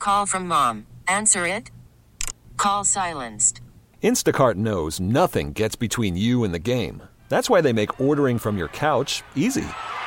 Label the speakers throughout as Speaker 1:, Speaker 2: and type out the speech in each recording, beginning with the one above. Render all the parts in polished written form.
Speaker 1: Call from mom. Answer it. Call silenced.
Speaker 2: Instacart knows nothing gets between you and the game. That's why they make ordering from your couch easy.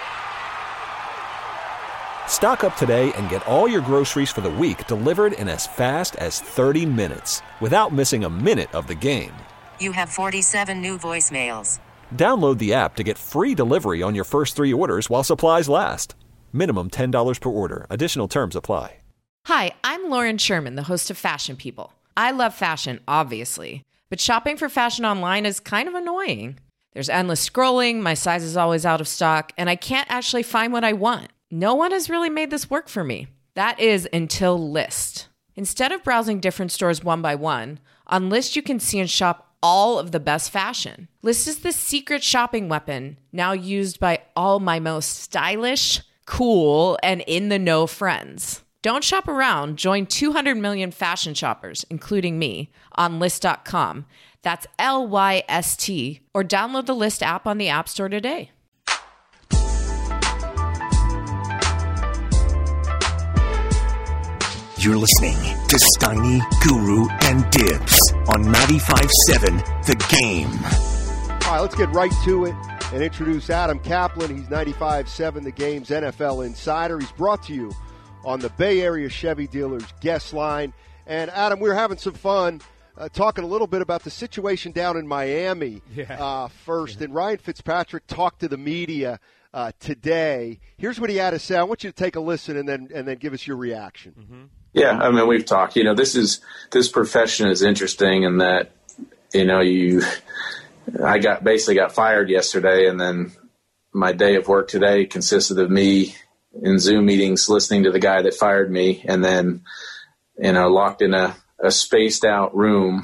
Speaker 2: Stock up today and get all your groceries for the week delivered in as fast as 30 minutes without missing a minute of the game.
Speaker 1: You have 47 new voicemails.
Speaker 2: Download the app to get free delivery on your first 3 orders while supplies last. Minimum $10 per order. Additional terms apply.
Speaker 3: Hi, I'm Lauren Sherman, the host of Fashion People. I love fashion, obviously, but shopping for fashion online is kind of annoying. There's endless scrolling, my size is always out of stock, and I can't actually find what I want. No one has really made this work for me. That is until Lyst. Instead of browsing different stores one by one, on Lyst you can see and shop all of the best fashion. Lyst is the secret shopping weapon now used by all my most stylish, cool, and in-the-know friends. Don't shop around. Join 200 million fashion shoppers, including me, on Lyst.com. That's Lyst, or download the Lyst app on the App Store today.
Speaker 4: You're listening to Steiny, Guru, and Dibs on 95.7 The Game.
Speaker 5: All right, let's get right to it and introduce Adam Kaplan. He's 95.7 The Game's NFL Insider. He's brought to you on the Bay Area Chevy Dealers guest line. And, Adam, we're having some fun talking a little bit about the situation down in Miami first. And Ryan Fitzpatrick talked to the media today. Here's what he had to say. I want you to take a listen and then give us your reaction.
Speaker 6: Mm-hmm. Yeah, I mean, we've talked. This profession is interesting in that, I basically got fired yesterday, and then my day of work today consisted of me in Zoom meetings listening to the guy that fired me, and then, locked in a spaced out room,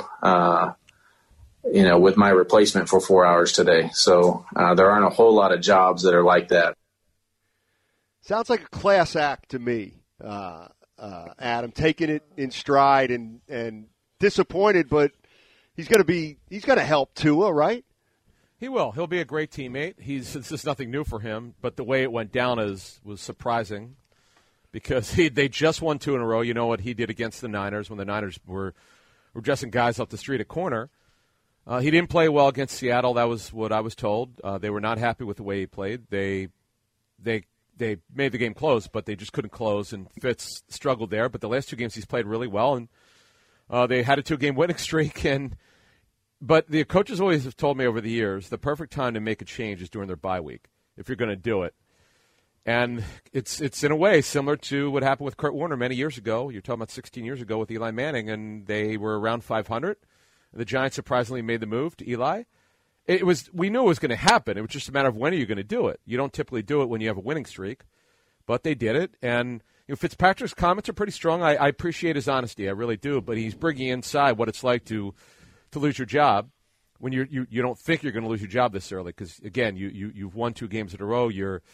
Speaker 6: with my replacement for 4 hours today. So there aren't a whole lot of jobs that are like that.
Speaker 5: Sounds like a class act to me, Adam, taking it in stride and disappointed, but he's going to help Tua, right?
Speaker 7: He will. He'll be a great teammate. This is nothing new for him, but the way it went down was surprising because they just won 2 in a row. You know what he did against the Niners when the Niners were dressing guys up the street at corner. He didn't play well against Seattle. That was what I was told. They were not happy with the way he played. They made the game close, but they just couldn't close, and Fitz struggled there. But the last 2 games he's played really well, and they had a 2-game winning streak. But the coaches always have told me over the years the perfect time to make a change is during their bye week if you're going to do it. And it's in a way similar to what happened with Kurt Warner many years ago. You're talking about 16 years ago with Eli Manning, and they were around 500. The Giants surprisingly made the move to Eli. We knew it was going to happen. It was just a matter of when are you going to do it. You don't typically do it when you have a winning streak, but they did it. And Fitzpatrick's comments are pretty strong. I appreciate his honesty, I really do. But he's bringing inside what it's like to lose your job when you don't think you're going to lose your job this early. Because again, you've won 2 games in a row.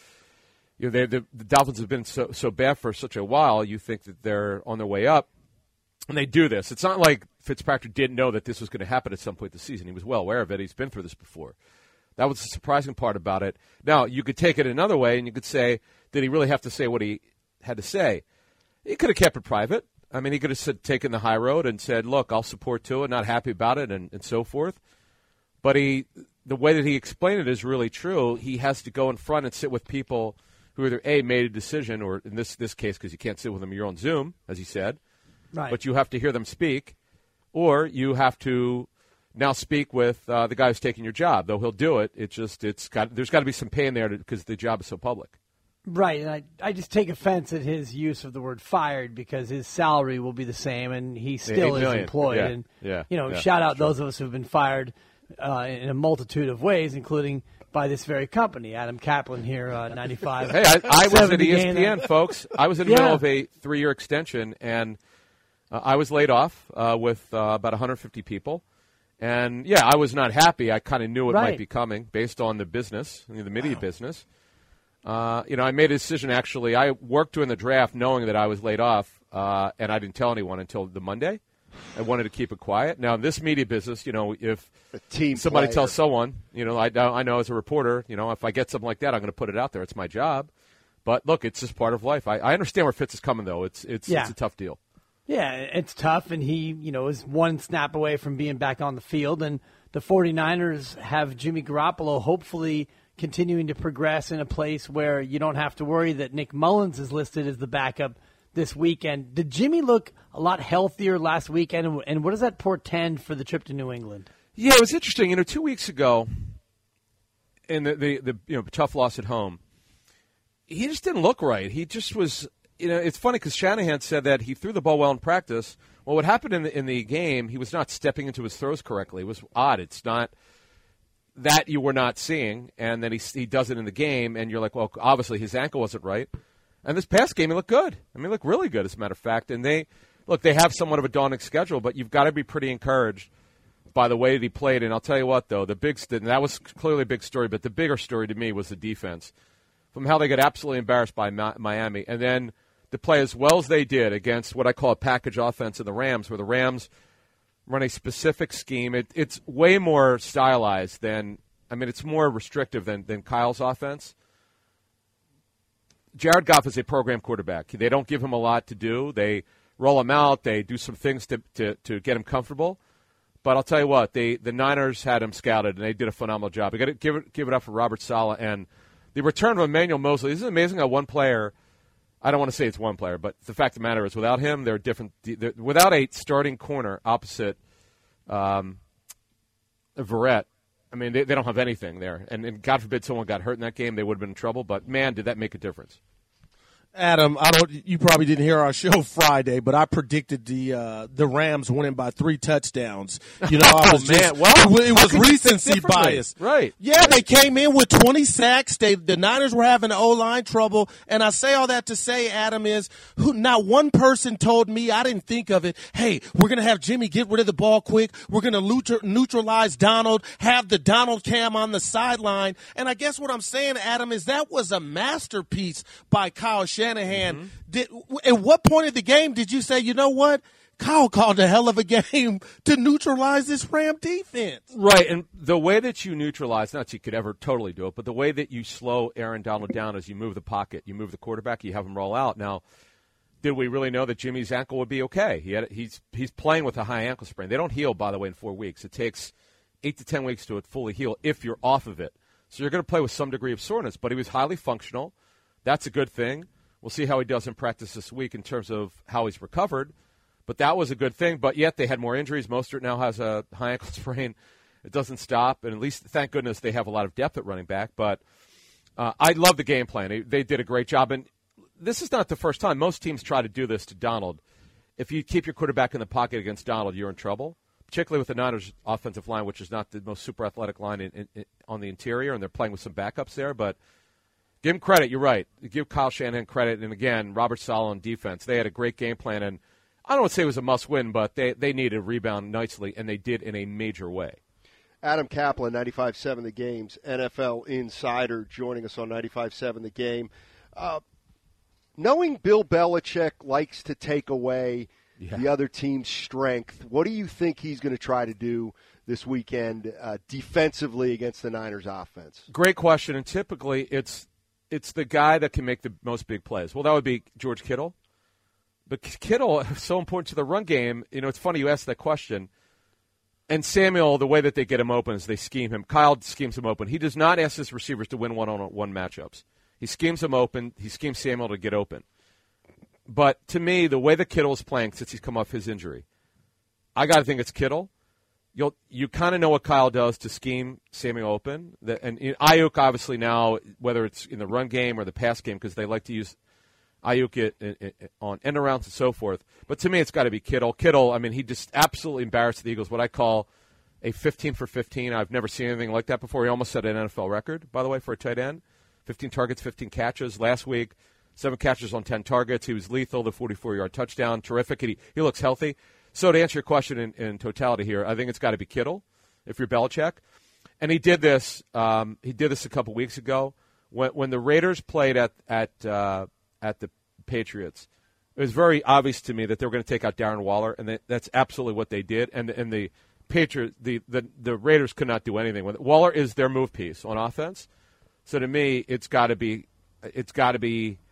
Speaker 7: The Dolphins have been so bad for such a while. You think that they're on their way up, and they do this. It's not like Fitzpatrick didn't know that this was going to happen at some point this season. He was well aware of it. He's been through this before. That was the surprising part about it. Now, you could take it another way, and you could say, did he really have to say what he had to say? He could have kept it private. I mean, he could have taken the high road and said, look, I'll support Tua, not happy about it, and so forth. But the way that he explained it is really true. He has to go in front and sit with people who either, A, made a decision, or in this case, because you can't sit with them, you're on Zoom, as he said. Right. But you have to hear them speak, or you have to now speak with the guy who's taking your job. Though he'll do it, there's got to be some pain there because the job is so public.
Speaker 8: Right, and I just take offense at his use of the word fired because his salary will be the same and he still is employed. Shout out those of us who have been fired in a multitude of ways, including by this very company. Adam Kaplan here, 95.
Speaker 7: Hey, I was at ESPN, folks. I was in the middle of a 3-year extension, and I was laid off with about 150 people. And, I was not happy. I kind of knew it might be coming based on the business, the media business. I made a decision, actually. I worked during the draft knowing that I was laid off, and I didn't tell anyone until the Monday. I wanted to keep it quiet. Now, in this media business, if somebody tells someone, I know as a reporter, if I get something like that, I'm going to put it out there. It's my job. But, look, it's just part of life. I understand where Fitz is coming, though. It's a tough deal.
Speaker 8: Yeah, it's tough, and he, is one snap away from being back on the field, and the 49ers have Jimmy Garoppolo hopefully continuing to progress in a place where you don't have to worry that Nick Mullins is listed as the backup this weekend. Did Jimmy look a lot healthier last weekend, and what does that portend for the trip to New England?
Speaker 7: Yeah, it was interesting. 2 weeks ago, in the tough loss at home, he just didn't look right. He just was. It's funny because Shanahan said that he threw the ball well in practice. Well, what happened in the game, he was not stepping into his throws correctly. It was odd. It's not that you were not seeing, and then he does it in the game, and you're like, well, obviously his ankle wasn't right. And this past game, he looked good. He looked really good, as a matter of fact. And they have somewhat of a daunting schedule, but you've got to be pretty encouraged by the way that he played. And I'll tell you what, though, and that was clearly a big story, but the bigger story to me was the defense. From how they got absolutely embarrassed by Miami, and then to play as well as they did against what I call a package offense in the Rams, where the Rams run a specific scheme. It's way more stylized than – it's more restrictive than Kyle's offense. Jared Goff is a program quarterback. They don't give him a lot to do. They roll him out. They do some things to get him comfortable. But I'll tell you what, the Niners had him scouted, and they did a phenomenal job. I got to give it up for Robert Saleh and the return of Emmanuel Moseley. Isn't it amazing how one player – I don't want to say it's one player, but the fact of the matter is without him, they're different. Without a starting corner opposite Verrett, they don't have anything there. And God forbid someone got hurt in that game, they would have been in trouble. But, man, did that make a difference.
Speaker 9: Adam, you probably didn't hear our show Friday, but I predicted the Rams winning by 3 touchdowns. It was recency bias.
Speaker 7: Right.
Speaker 9: Yeah, they came in with 20 sacks. The Niners were having O-line trouble, and I say all that to say, Adam, is not one person told me, I didn't think of it, hey, we're going to have Jimmy get rid of the ball quick. We're going to neutralize Donald, have the Donald cam on the sideline. And I guess what I'm saying, Adam, is that was a masterpiece by Kyle Shanahan. At what point of the game did you say, you know what, Kyle called a hell of a game to neutralize this Ram defense?
Speaker 7: Right, and the way that you neutralize, not that you could ever totally do it, but the way that you slow Aaron Donald down is you move the pocket, you move the quarterback, you have him roll out. Now, did we really know that Jimmy's ankle would be okay? He's playing with a high ankle sprain. They don't heal, by the way, in 4 weeks. It takes 8 to 10 weeks to fully heal if you're off of it. So you're going to play with some degree of soreness, but he was highly functional. That's a good thing. We'll see how he does in practice this week in terms of how he's recovered. But that was a good thing. But yet they had more injuries. Mostert now has a high ankle sprain. It doesn't stop. And at least, thank goodness, they have a lot of depth at running back. But I love the game plan. They did a great job. And this is not the first time. Most teams try to do this to Donald. If you keep your quarterback in the pocket against Donald, you're in trouble, particularly with the Niners' offensive line, which is not the most super athletic line on the interior, and they're playing with some backups there. But give him credit. You're right. Give Kyle Shanahan credit. And, again, Robert Saleh on defense. They had a great game plan. And I don't want to say it was a must-win, but they needed to rebound nicely, and they did in a major way.
Speaker 5: Adam Kaplan, 95.7 The Game's NFL Insider, joining us on 95.7 The Game. Knowing Bill Belichick likes to take away the other team's strength, what do you think he's going to try to do this weekend defensively against the Niners offense?
Speaker 7: Great question, and typically it's the guy that can make the most big plays. Well, that would be George Kittle. But Kittle is so important to the run game. It's funny you asked that question. And Samuel, the way that they get him open is they scheme him. Kyle schemes him open. He does not ask his receivers to win one-on-one matchups. He schemes him open. He schemes Samuel to get open. But to me, the way that Kittle is playing since he's come off his injury, I got to think it's Kittle. You kind of know what Kyle does to scheme Samuel open. And Ayuk, obviously now, whether it's in the run game or the pass game, because they like to use Ayuk on end arounds and so forth. But to me, it's got to be Kittle. Kittle, he just absolutely embarrassed the Eagles. What I call a 15 for 15. I've never seen anything like that before. He almost set an NFL record, by the way, for a tight end. 15 targets, 15 catches. Last week, 7 catches on 10 targets. He was lethal, the 44-yard touchdown. Terrific. He looks healthy. So to answer your question in totality here, I think it's got to be Kittle if you're Belichick. And he did this. He did this a couple weeks ago when the Raiders played at the Patriots. It was very obvious to me that they were going to take out Darren Waller, and that's absolutely what they did. And the Patriots, the Raiders could not do anything with it. Waller is their move piece on offense. So to me, it's got to be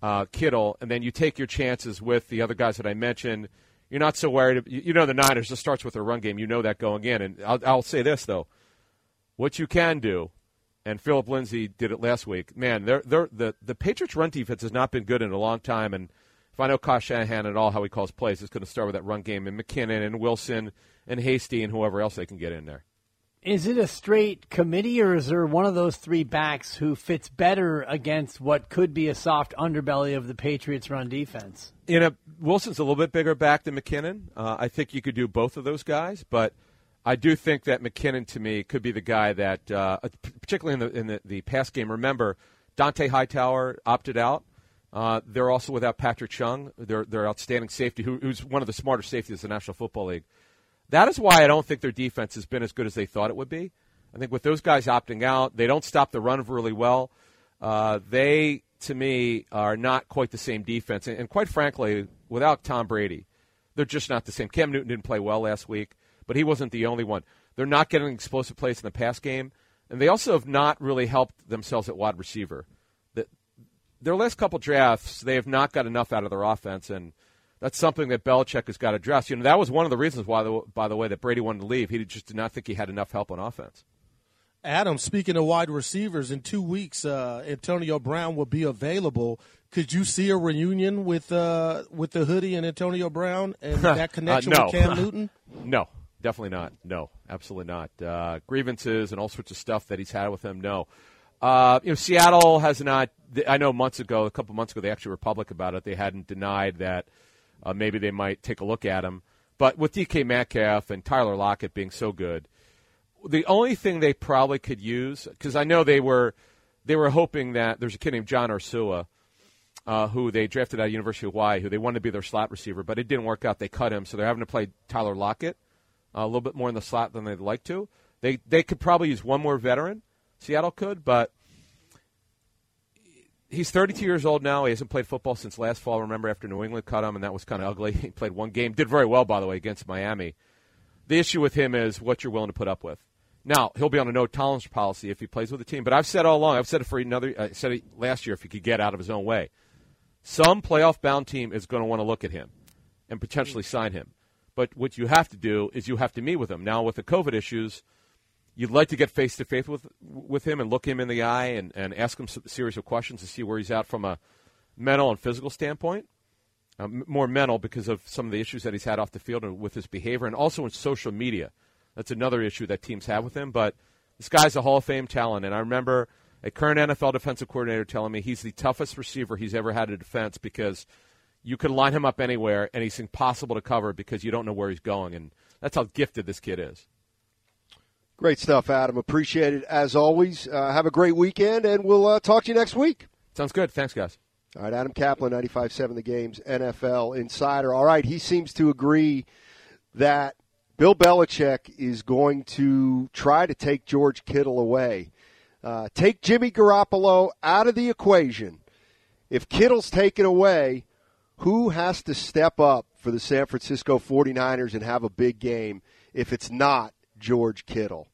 Speaker 7: Kittle, and then you take your chances with the other guys that I mentioned. You're not so worried. You know the Niners just starts with their run game. You know that going in. And I'll say this, though. What you can do, and Philip Lindsay did it last week, man, the Patriots' run defense has not been good in a long time. And if I know Kyle Shanahan at all how he calls plays, it's going to start with that run game and McKinnon and Wilson and Hasty and whoever else they can get in there.
Speaker 8: Is it a straight committee, or is there one of those three backs who fits better against what could be a soft underbelly of the Patriots' run defense?
Speaker 7: Wilson's a little bit bigger back than McKinnon. I think you could do both of those guys, but I do think that McKinnon, to me, could be the guy that, particularly in the pass game. Remember, Dante Hightower opted out. They're also without Patrick Chung, their outstanding safety, who's one of the smarter safeties in the National Football League. That is why I don't think their defense has been as good as they thought it would be. I think with those guys opting out, they don't stop the run really well. They, to me, are not quite the same defense. And quite frankly, without Tom Brady, they're just not the same. Cam Newton didn't play well last week, but he wasn't the only one. They're not getting explosive plays in the pass game, and they also have not really helped themselves at wide receiver. Their last couple drafts, they have not got enough out of their offense, and that's something that Belichick has got to address. That was one of the reasons why, by the way, that Brady wanted to leave. He just did not think he had enough help on offense.
Speaker 9: Adam, speaking of wide receivers, in 2 weeks, Antonio Brown will be available. Could you see a reunion with the hoodie and Antonio Brown and that connection with Cam Newton?
Speaker 7: No, definitely not. No, absolutely not. Grievances and all sorts of stuff that he's had with him, no. Seattle has not. I know a couple months ago, they actually were public about it. They hadn't denied that maybe they might take a look at him. But with DK Metcalf and Tyler Lockett being so good, the only thing they probably could use, because I know they were hoping that there's a kid named John Ursua, who they drafted out of University of Hawaii, who they wanted to be their slot receiver, but it didn't work out. They cut him, so they're having to play Tyler Lockett a little bit more in the slot than they'd like to. They could probably use one more veteran. Seattle could, but he's 32 years old now. He hasn't played football since last fall. Remember, after New England cut him, and that was kind of ugly. He played one game. Did very well, by the way, against Miami. The issue with him is what you're willing to put up with. Now, he'll be on a no-tolerance policy if he plays with the team. But I've said all along, I said it last year if he could get out of his own way. Some playoff-bound team is going to want to look at him and potentially sign him. But what you have to do is you have to meet with him. Now, with the COVID issues, you'd like to get face-to-face with him and look him in the eye and ask him a series of questions to see where he's at from a mental and physical standpoint. More mental because of some of the issues that he's had off the field and with his behavior, and also in social media. That's another issue that teams have with him. But this guy's a Hall of Fame talent, and I remember a current NFL defensive coordinator telling me he's the toughest receiver he's ever had in defense because you can line him up anywhere, and he's impossible to cover because you don't know where he's going. And that's how gifted this kid is.
Speaker 5: Great stuff, Adam. Appreciate it as always. Have a great weekend, and we'll talk to you next week.
Speaker 7: Sounds good. Thanks, guys.
Speaker 5: All right, Adam Kaplan, 95.7 The Game's NFL Insider. All right, he seems to agree that Bill Belichick is going to try to take George Kittle away. Take Jimmy Garoppolo out of the equation. If Kittle's taken away, who has to step up for the San Francisco 49ers and have a big game if it's not George Kittle?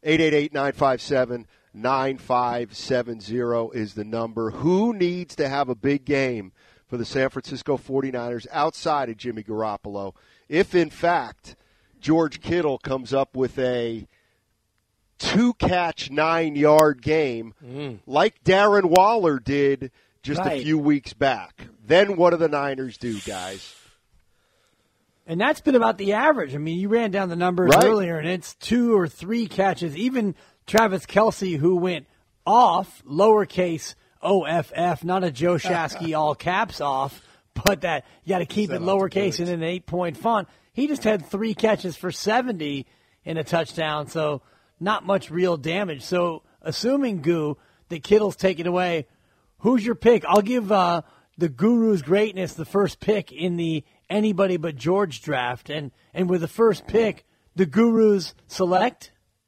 Speaker 5: 888-957-9570 is the number. Who needs to have a big game for the San Francisco 49ers outside of Jimmy Garoppolo if, in fact, George Kittle comes up with a 2-catch, 9-yard game like Darren Waller did just a few weeks back? Then what do the Niners do, guys?
Speaker 8: And that's been about the average. I mean, you ran down the numbers earlier, and it's 2 or 3 catches. Even Travis Kelce, who went off, lowercase OFF, not a Joe Shasky all caps off, but that you got to keep it lowercase and an 8-point font. He just had 3 catches for 70 in a touchdown, so not much real damage. So assuming, Goo, that Kittle's taken away, who's your pick? I'll give the Guru's greatness the first pick in the anybody but George draft. And with the first pick, the Gurus select?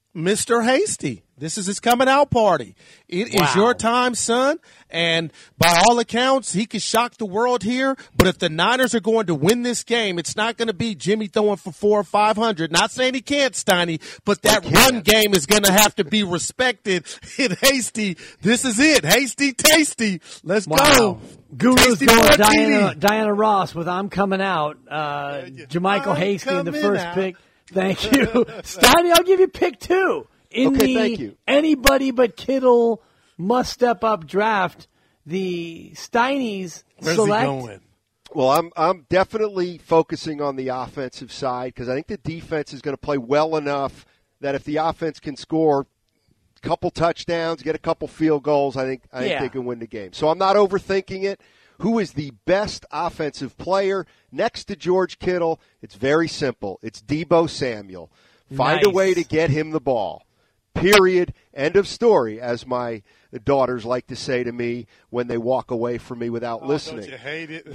Speaker 9: Mr. Hasty. This is his coming out party. It is your time, son. And by all accounts, he could shock the world here. But if the Niners are going to win this game, it's not going to be Jimmy throwing for 400 or 500. Not saying he can't, Steiny, but that run game is going to have to be respected. And Hasty, this is it. Hasty, tasty. Let's go.
Speaker 8: Guru's going Diana Ross with I'm Coming Out. Jermichael Hasty in the first pick. Thank you. Steiny, I'll give you pick 2.
Speaker 5: Thank you.
Speaker 8: Anybody but Kittle must step up draft, the Steiny's select.
Speaker 9: Where's he going?
Speaker 5: Well, I'm definitely focusing on the offensive side because I think the defense is going to play well enough that if the offense can score a couple touchdowns, get a couple field goals, I think they can win the game. So I'm not overthinking it. Who is the best offensive player next to George Kittle? It's very simple. It's Deebo Samuel. Find a way to get him the ball. Period. End of story, as my daughters like to say to me when they walk away from me without listening.
Speaker 9: Don't you hate it?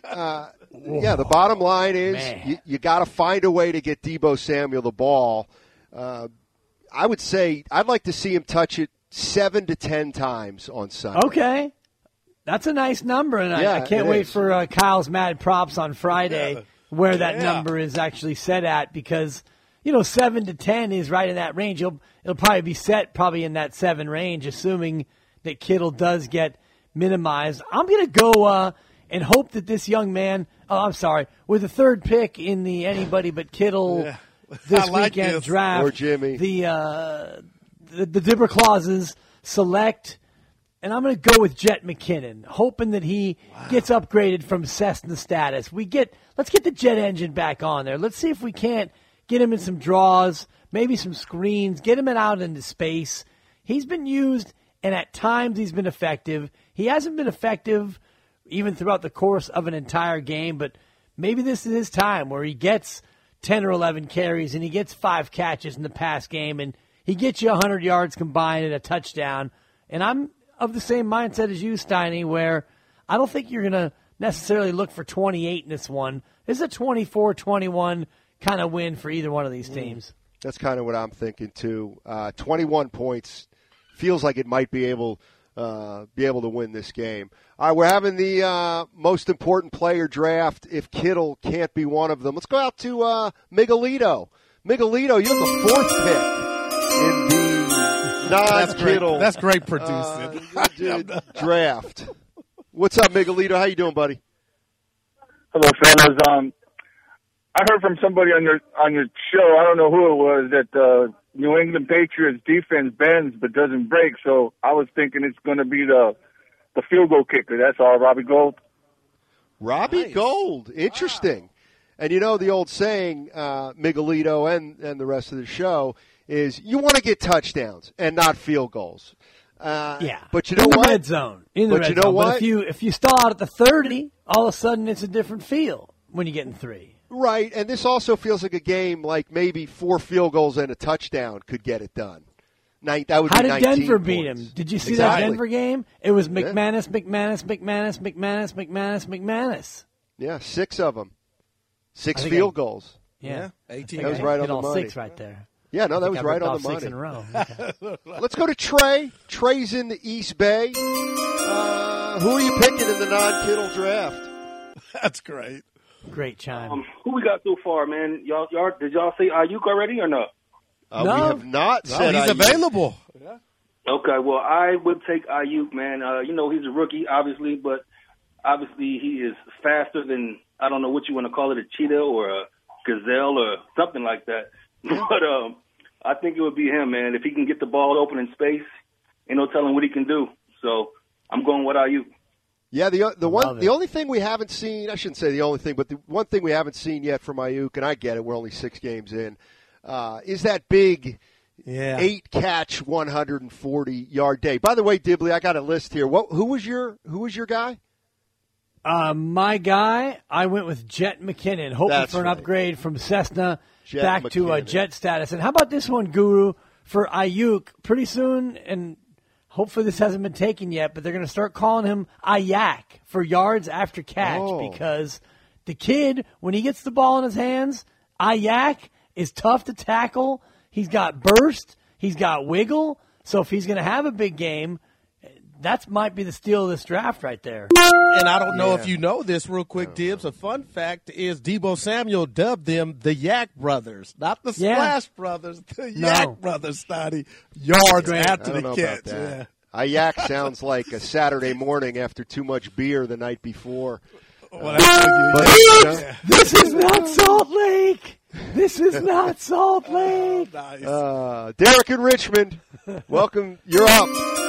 Speaker 5: The bottom line is you got to find a way to get Deebo Samuel the ball. I would say I'd like to see him touch it 7 to 10 times on Sunday.
Speaker 8: Okay. That's a nice number, and I can't wait for Kyle's Mad Props on Friday where that number is actually set at because, 7 to 10 is right in that range. It'll probably be set in that 7 range, assuming that Kittle does get minimized. I'm going to go and hope that this young man with the third pick in the anybody but Kittle this weekend draft,
Speaker 5: or Jimmy.
Speaker 8: The Dibber clauses select. And I'm going to go with Jet McKinnon, hoping that he gets upgraded from Cessna status. Let's get the jet engine back on there. Let's see if we can't get him in some draws, maybe some screens, get him out into space. He's been used, and at times he's been effective. He hasn't been effective even throughout the course of an entire game, but maybe this is his time where he gets 10 or 11 carries and he gets 5 catches in the pass game, and he gets you 100 yards combined and a touchdown. And I'm of the same mindset as you, Steiny, where I don't think you're going to necessarily look for 28 in this one. This is a 24-21 kind of win for either one of these teams.
Speaker 5: That's kind of what I'm thinking, too. 21 points feels like it might be able to win this game. All right, we're having the most important player draft. If Kittle can't be one of them, let's go out to Miguelito. Miguelito, you're the 4th pick in the non-Kittle.
Speaker 9: That's great producing.
Speaker 5: Draft. What's up, Miguelito? How you doing, buddy?
Speaker 10: Hello, fellas. I heard from somebody on your show, I don't know who it was, that New England Patriots defense bends but doesn't break. So I was thinking it's going to be the field goal kicker. That's all, Robbie Gould.
Speaker 5: Robbie Gould. Interesting. Wow. And you know the old saying, Miguelito and the rest of the show, is you want to get touchdowns and not field goals. But you know what?
Speaker 8: Red zone. In the red zone. But if you stall out at the 30, all of a sudden it's a different feel when you get in 3.
Speaker 5: Right, and this also feels like a game like maybe 4 field goals and a touchdown could get it done. That would
Speaker 8: How
Speaker 5: be
Speaker 8: did
Speaker 5: 19
Speaker 8: Denver
Speaker 5: points.
Speaker 8: beat him? Did you see that Denver game? It was McManus.
Speaker 5: Yeah, 6 of them. 6 field goals.
Speaker 8: Yeah.
Speaker 5: 18. That was right on the money.
Speaker 8: 6 right there.
Speaker 5: Yeah, no, that was right on the money.
Speaker 8: 6 in a row. Okay.
Speaker 5: Let's go to Trey. Trey's in the East Bay. Who are you picking in the non-Kittle draft?
Speaker 9: That's great.
Speaker 8: Great chime.
Speaker 10: Who we got so far, man? Y'all did y'all say Ayuk already or no?
Speaker 5: No. We have not said
Speaker 9: he's
Speaker 5: Ayuk.
Speaker 9: available.
Speaker 10: Yeah. Okay, well, I would take Ayuk, man. He's a rookie, obviously, but obviously he is faster than, I don't know what you want to call it, a cheetah or a gazelle or something like that. But I think it would be him, man. If he can get the ball open in space, ain't no telling what he can do. So I'm going with Ayuk.
Speaker 5: Yeah, the only thing we haven't seen, I shouldn't say the only thing, but the one thing we haven't seen yet from Ayuk, and I get it, we're only 6 games in, is that big 8-catch, 140-yard day. By the way, Dibley, I got a list here. Who was your guy?
Speaker 8: My guy, I went with Jet McKinnon, hoping for an upgrade from Cessna back to Jet status. And how about this one, Guru, for Ayuk? Pretty soon, and hopefully this hasn't been taken yet, but they're going to start calling him Ayak for yards after catch because the kid, when he gets the ball in his hands, Ayak is tough to tackle. He's got burst. He's got wiggle, so if he's going to have a big game, that might be the steal of this draft right there.
Speaker 9: And I don't know if you know this real quick, Dibbs. A fun fact is Deebo Samuel dubbed them the Yak Brothers, not the Splash Brothers, the Yak Brothers, Stoddy. Yards after the catch. Yeah.
Speaker 5: A yak sounds like a Saturday morning after too much beer the night before.
Speaker 8: This is not Salt Lake. This is not Salt Lake.
Speaker 5: Nice. Derek in Richmond, welcome. You're up.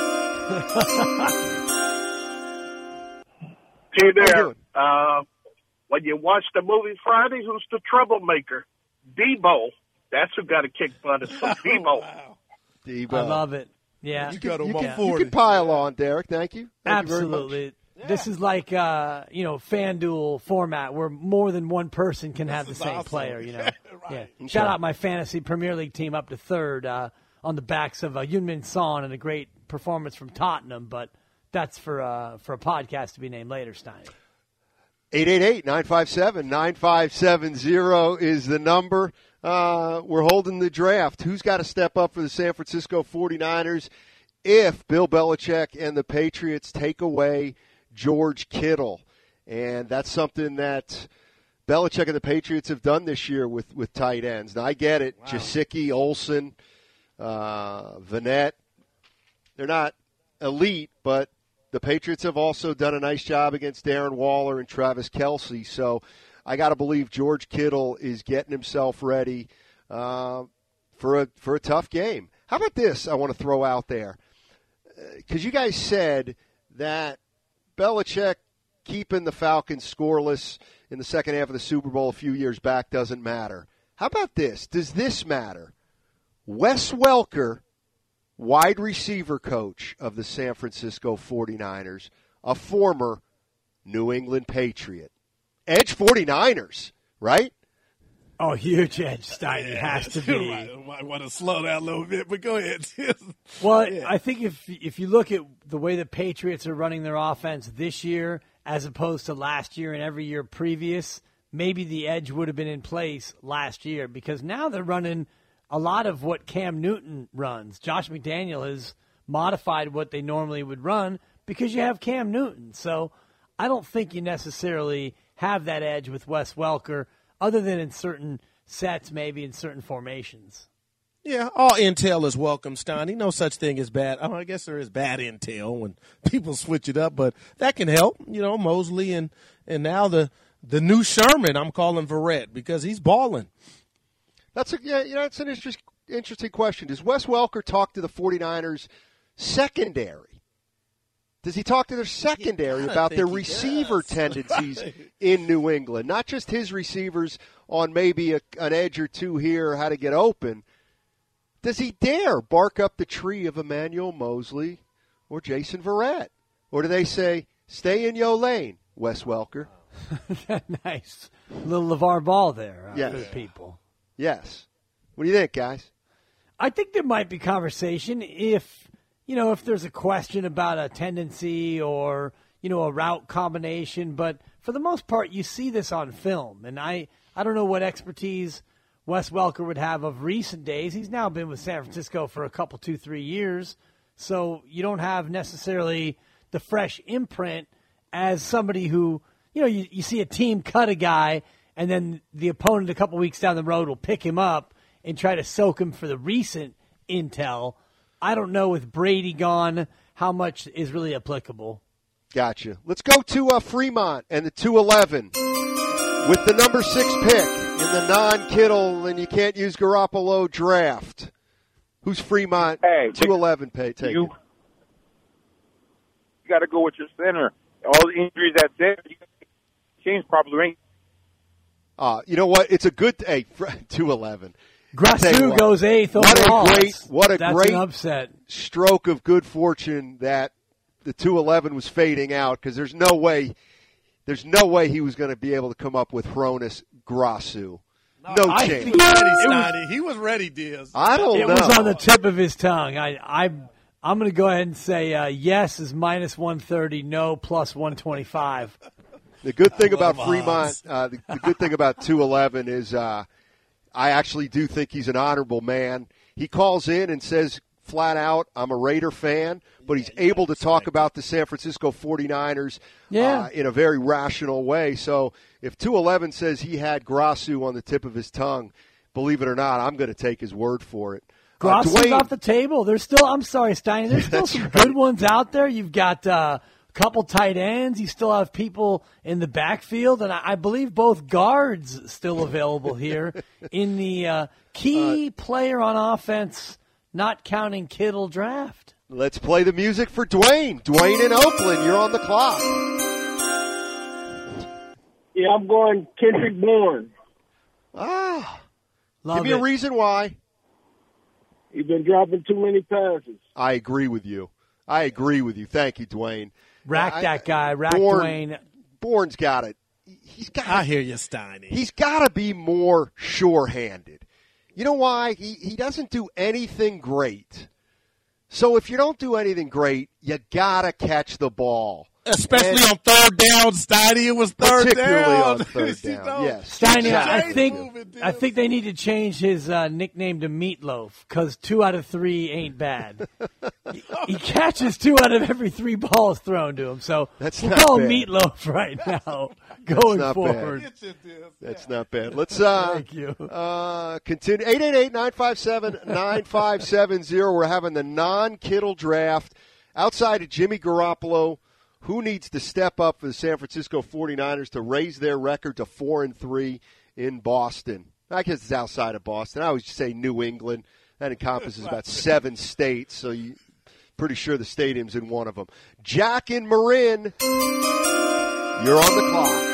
Speaker 11: Hey there. When you watch the movie Friday, who's the troublemaker? Debo. That's who got a kick butt. It's Debo.
Speaker 5: Wow. Debo.
Speaker 8: I love it. Yeah.
Speaker 5: You can pile on, Derek. Thank you.
Speaker 8: Absolutely.
Speaker 5: You very much.
Speaker 8: This is like, FanDuel format where more than one person can have the same player, Right. Yeah. Okay. Shout out my fantasy Premier League team up to third on the backs of Heung-min Son and a great performance from Tottenham, but that's for a podcast to be named later, Steiny.
Speaker 5: 888-957-9570 is the number. We're holding the draft. Who's got to step up for the San Francisco 49ers if Bill Belichick and the Patriots take away George Kittle? And that's something that Belichick and the Patriots have done this year with tight ends. Now, I get it. Wow. Gesicki, Olsen, Vanette. They're not elite, but the Patriots have also done a nice job against Darren Waller and Travis Kelce. So I got to believe George Kittle is getting himself ready for a tough game. How about this I want to throw out there? Because you guys said that Belichick keeping the Falcons scoreless in the second half of the Super Bowl a few years back doesn't matter. How about this? Does this matter? Wes Welker, wide receiver coach of the San Francisco 49ers, a former New England Patriot. Edge 49ers, right?
Speaker 8: Oh, huge edge, Steiny, has to be.
Speaker 9: Might want to slow down a little bit, but go ahead.
Speaker 8: Well, yeah. I think if you look at the way the Patriots are running their offense this year as opposed to last year and every year previous, maybe the edge would have been in place last year because now they're running a lot of what Cam Newton runs. Josh McDaniel has modified what they normally would run because you have Cam Newton. So I don't think you necessarily have that edge with Wes Welker other than in certain sets, maybe in certain formations.
Speaker 9: Yeah, all intel is welcome, Steiny. No such thing as bad. I guess there is bad intel when people switch it up, but that can help. Mosley and now the new Sherman, I'm calling Verrett because he's balling.
Speaker 5: That's an interesting question. Does Wes Welker talk to the 49ers secondary? Does he talk to their secondary about their receiver tendencies in New England? Not just his receivers on maybe an edge or two here, how to get open. Does he dare bark up the tree of Emmanuel Mosley or Jason Verrett? Or do they say, stay in your lane, Wes Welker?
Speaker 8: Nice. Little LeVar Ball there for the people.
Speaker 5: Yes. What do you think, guys?
Speaker 8: I think there might be conversation if there's a question about a tendency or, a route combination. But for the most part, you see this on film. And I don't know what expertise Wes Welker would have of recent days. He's now been with San Francisco for a couple, 2-3 years. So you don't have necessarily the fresh imprint as somebody who, you see a team cut a guy and then the opponent a couple weeks down the road will pick him up and try to soak him for the recent intel. I don't know with Brady gone how much is really applicable.
Speaker 5: Gotcha. Let's go to Fremont and the 211 with the number 6 pick in the non-Kittle and you can't use Garoppolo draft. Who's Fremont? 211 taking?
Speaker 11: You got to go with your center. All the injuries that's there, teams probably ain't.
Speaker 5: You know what? It's a good 211.
Speaker 8: Grasu goes 8th overall.
Speaker 5: What a great
Speaker 8: upset
Speaker 5: stroke of good fortune that the 211 was fading out because there's no way he was going to be able to come up with Hronis Grasu. No chance.
Speaker 9: He was ready, Diaz.
Speaker 5: I don't know.
Speaker 8: It was on the tip of his tongue. I'm going to go ahead and say yes is minus 130, no plus 125.
Speaker 5: The good thing about Fremont, the good thing about 211 is I actually do think he's an honorable man. he calls in and says flat out, I'm a Raider fan, but he's able to talk about the San Francisco 49ers in a very rational way. So if 211 says he had Grasu on the tip of his tongue, believe it or not, I'm going to take his word for it.
Speaker 8: Grasu's off the table. There's still, I'm sorry, Steiny, there's still some good ones out there. You've got a couple tight ends. You still have people in the backfield, and I believe both guards still available here in the key player on offense, not counting Kittle draft.
Speaker 5: Let's play the music for Dwayne. Dwayne in Oakland, you're on the clock.
Speaker 11: Yeah, I'm going Kendrick Bourne.
Speaker 5: Give me a reason why.
Speaker 11: He's been dropping too many passes.
Speaker 5: I agree with you. Thank you, Dwayne.
Speaker 8: Rack that guy. Dwayne.
Speaker 5: Bourne's got it.
Speaker 9: I hear you, Steiny.
Speaker 5: He's got to be more sure-handed. You know why? He doesn't do anything great. So if you don't do anything great, you got to catch the ball.
Speaker 9: Especially on third down, Steiny. It was third
Speaker 5: particularly
Speaker 9: down.
Speaker 5: on third down, yes.
Speaker 8: Steiny, I think they need to change his nickname to Meatloaf because 2 out of 3 ain't bad. He catches 2 out of every 3 balls thrown to him. So we'll call him Meatloaf right now going forward.
Speaker 5: That's not bad. Let's
Speaker 8: Thank you.
Speaker 5: Continue. 888-957-9570. We're having the non-Kittle draft. Outside of Jimmy Garoppolo, who needs to step up for the San Francisco 49ers to raise their record to 4-3 in Boston? I guess it's outside of Boston. I always say New England. That encompasses about 7 states, so you're pretty sure the stadium's in one of them. Jack in Marin, you're on the clock.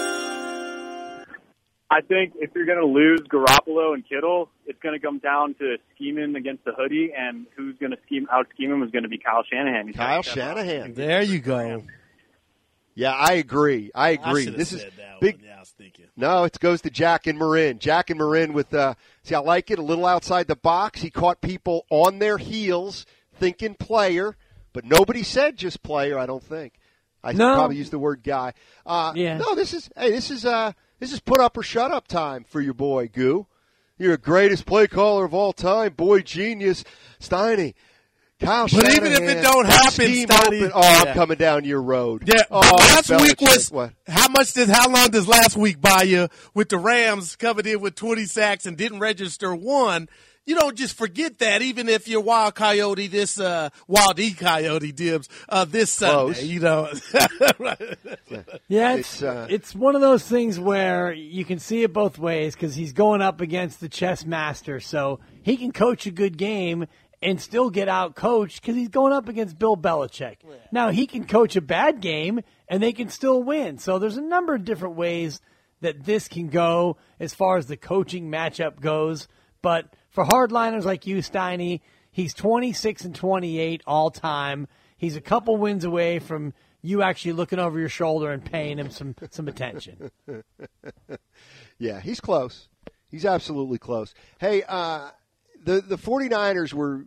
Speaker 12: I think if you're going to lose Garoppolo and Kittle, it's going to come down to scheming against the hoodie, and who's going to out-scheme him is going to be Kyle Shanahan.
Speaker 5: Kyle Shanahan.
Speaker 9: There you go.
Speaker 5: Yeah, I agree. This is big.
Speaker 9: Yeah, I was thinking.
Speaker 5: No, it goes to Jack and Marin. Jack and Marin with, see, I like it, a little outside the box. He caught people on their heels thinking player, but nobody said just player, I don't think. I probably used the word guy. No, this is put up or shut up time for your boy, Goo. You're the greatest play caller of all time, boy genius, Steiny. Kyle
Speaker 9: but
Speaker 5: Shanahan,
Speaker 9: even if it don't happen, Steiny.
Speaker 5: I'm coming down your road.
Speaker 9: Yeah, last week was
Speaker 5: what?
Speaker 9: How long does last week buy you with the Rams coming in with 20 sacks and didn't register 1? You don't just forget that, even if you're Wild Coyote, Wild E Coyote Dibs, this Sunday,
Speaker 5: Close.
Speaker 9: you know.
Speaker 8: Yeah, it's one of those things where you can see it both ways because he's going up against the chess master, so he can coach a good game and still get out coached because he's going up against Bill Belichick. Yeah. Now, he can coach a bad game and they can still win. So there's a number of different ways that this can go as far as the coaching matchup goes. But for hardliners like you, Steiny, he's 26-28 all time. He's a couple wins away from you actually looking over your shoulder and paying him some attention.
Speaker 5: Yeah, he's close. He's absolutely close. Hey, the 49ers were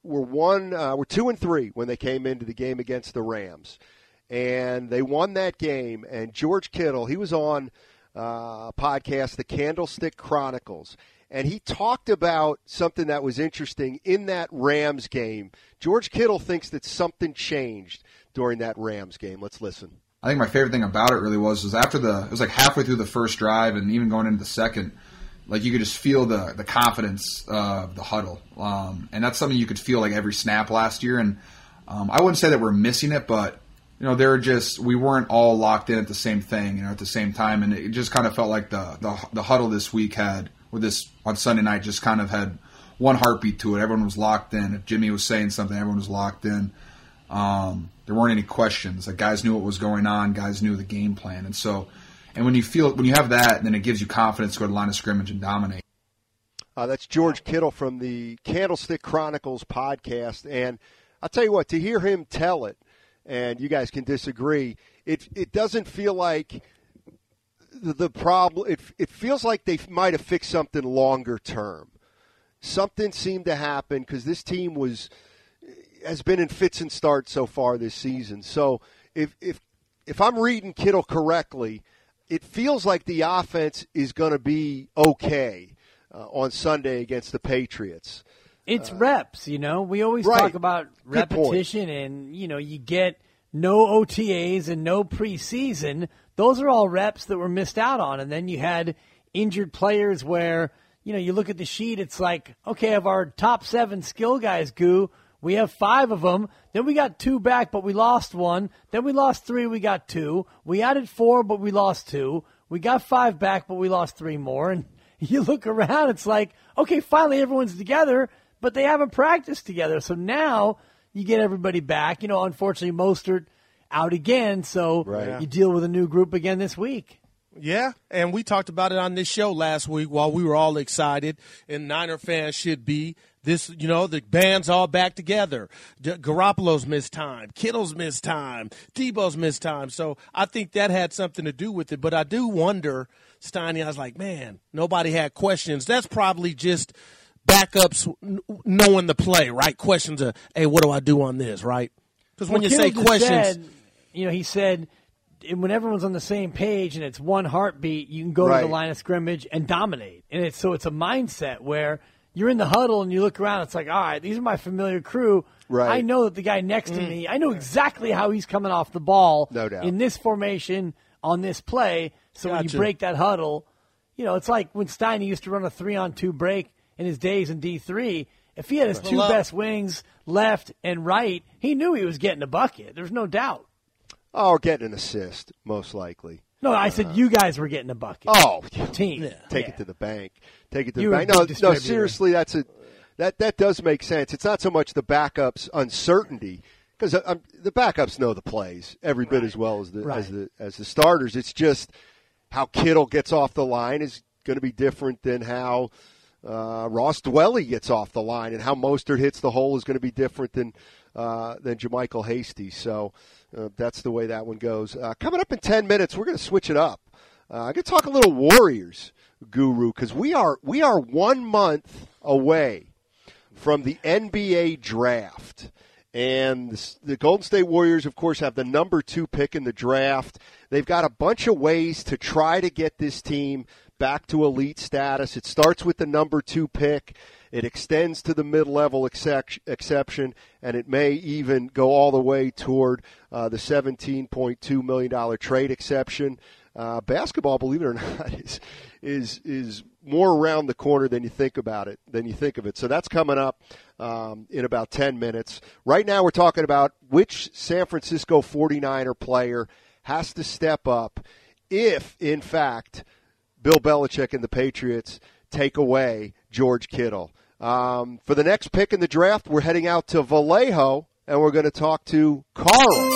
Speaker 5: 2-3 when they came into the game against the Rams, and they won that game. And George Kittle, he was on a podcast, the Candlestick Chronicles, and he talked about something that was interesting in that Rams game. George Kittle thinks that something changed during that Rams game. Let's listen.
Speaker 13: I think my favorite thing about it really was after it was like halfway through the first drive and even going into the second, like you could just feel the confidence of the huddle. And that's something you could feel like every snap last year. And I wouldn't say that we're missing it, but we weren't all locked in at the same thing, at the same time. And it just kind of felt like the huddle this week had, with this on Sunday night, just kind of had one heartbeat to it. Everyone was locked in. If Jimmy was saying something, everyone was locked in. There weren't any questions. Like, guys knew what was going on. Guys knew the game plan. And when you have that, then it gives you confidence to go to the line of scrimmage and dominate.
Speaker 5: That's George Kittle from the Candlestick Chronicles podcast. And I'll tell you what, to hear him tell it, and you guys can disagree, it doesn't feel like the problem. It feels like they might have fixed something longer term. Something seemed to happen because this team has been in fits and starts so far this season. So if I'm reading Kittle correctly, it feels like the offense is going to be okay on Sunday against the Patriots.
Speaker 8: It's reps, We always talk about repetition and, you get no OTAs and no preseason. Those are all reps that were missed out on. And then you had injured players where, you look at the sheet, it's like, okay, of our top 7 skill guys, we have 5 of them. Then we got 2 back, but we lost 1. Then we lost 3, we got 2. We added 4, but we lost 2. We got 5 back, but we lost 3 more. And you look around, it's like, okay, finally everyone's together, but they haven't practiced together. So now you get everybody back. Unfortunately, Mostert out again, so you deal with a new group again this week.
Speaker 9: Yeah, and we talked about it on this show last week while we were all excited, and Niner fans should be. The band's all back together. Garoppolo's missed time. Kittle's missed time. Debo's missed time. So I think that had something to do with it. But I do wonder, Steiny, I was like, man, nobody had questions. That's probably just backups knowing the play, right? Questions of, hey, what do I do on this, right? Because when you say questions.
Speaker 8: He said, when everyone's on the same page and it's one heartbeat, you can go to the line of scrimmage and dominate. And it's a mindset where you're in the huddle and you look around, it's like, all right, these are my familiar crew. Right. I know that the guy next to me, I know exactly how he's coming off the ball in this formation on this play. So when you break that huddle, it's like when Steiny used to run a 3-on-2 break in his days in D3. If he had his 2 best wings left and right, he knew he was getting a bucket. There's no doubt.
Speaker 5: Or getting an assist, most likely.
Speaker 8: No, I said you guys were getting a bucket.
Speaker 5: Oh,
Speaker 8: team.
Speaker 5: Take it to the bank. Take it to the bank. No, seriously, that does make sense. It's not so much the backups' uncertainty, because the backups know the plays every bit as well as the starters. It's just how Kittle gets off the line is going to be different than how Ross Dwelley gets off the line, and how Mostert hits the hole is going to be different than JaMycal Hasty. So that's the way that one goes. Coming up in 10 minutes, we're going to switch it up. I'm going to talk a little Warriors, Guru, because we are 1 month away from the NBA draft. And the Golden State Warriors, of course, have the number 2 pick in the draft. They've got a bunch of ways to try to get this team back to elite status. It starts with the number 2 pick. It extends to the mid-level exception, and it may even go all the way toward the $17.2 million trade exception. Basketball, believe it or not, is more around the corner than you think about it, than you think of it. So that's coming up in about 10 minutes. Right now we're talking about which San Francisco 49er player has to step up if, in fact, Bill Belichick and the Patriots take away George Kittle. For the next pick in the draft, we're heading out to Vallejo, and we're going to talk to Carl.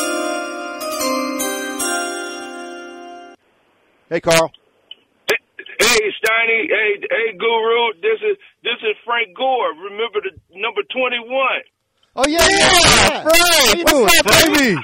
Speaker 5: Hey, Carl.
Speaker 14: Hey, Steiny. Hey, Guru. This is Frank Gore. Remember the number 21?
Speaker 5: Oh, yeah. Frank. How you doing, baby?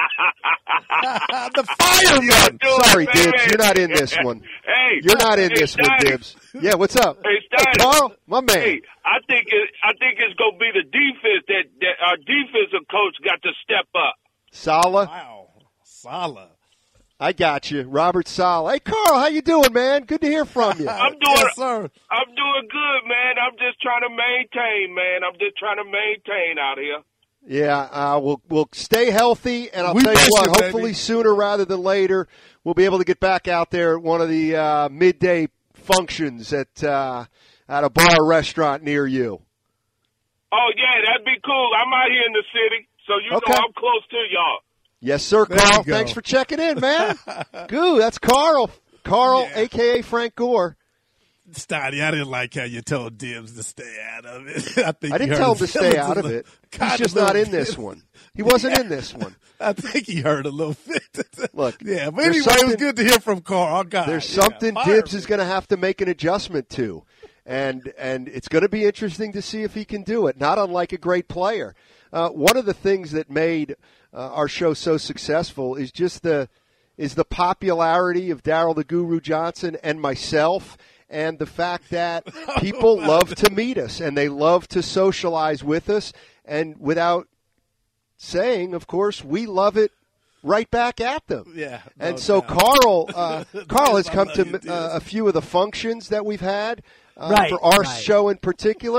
Speaker 5: The fireman. Sorry, Dibs. You're not in this one.
Speaker 14: Hey,
Speaker 5: you're not in this one, Dibs. Yeah, what's up?
Speaker 14: Hey, Steiny.
Speaker 5: Carl, my man.
Speaker 14: Hey, I think it's gonna be the defense that our defensive coach got to step up.
Speaker 5: Saleh.
Speaker 9: Wow, Saleh.
Speaker 5: I got you, Robert Saleh. Hey, Carl, how you doing, man? Good to hear from you.
Speaker 14: I'm doing good, man. I'm just trying to maintain, man. I'm just trying to maintain out here.
Speaker 5: Yeah, we'll stay healthy, and I'll tell you what, hopefully sooner rather than later, we'll be able to get back out there at one of the midday functions at a bar or restaurant near you.
Speaker 14: Oh, yeah, that'd be cool. I'm out here in the city, so you know I'm close to y'all.
Speaker 5: Yes, sir, Carl. Thanks for checking in, man. Goo, that's Carl. Carl, a.k.a. Frank Gore.
Speaker 9: Steiny, I didn't like how you told Dibs to stay out of it.
Speaker 5: I didn't tell him to stay out of it. He's just not in this one. He wasn't in this one.
Speaker 9: I think he heard a little bit.
Speaker 5: Look,
Speaker 9: yeah, but anyway, it was good to hear from Carl. Oh, God.
Speaker 5: There's something Dibs is going to have to make an adjustment to, and it's going to be interesting to see if he can do it, not unlike a great player. One of the things that made our show so successful is just the popularity of Daryl the Guru Johnson and myself, and the fact that people love to meet us and they love to socialize with us, and without saying, of course, we love it right back at them.
Speaker 9: Yeah,
Speaker 5: and so Carl has come to a few of the functions that we've had for our show in particular.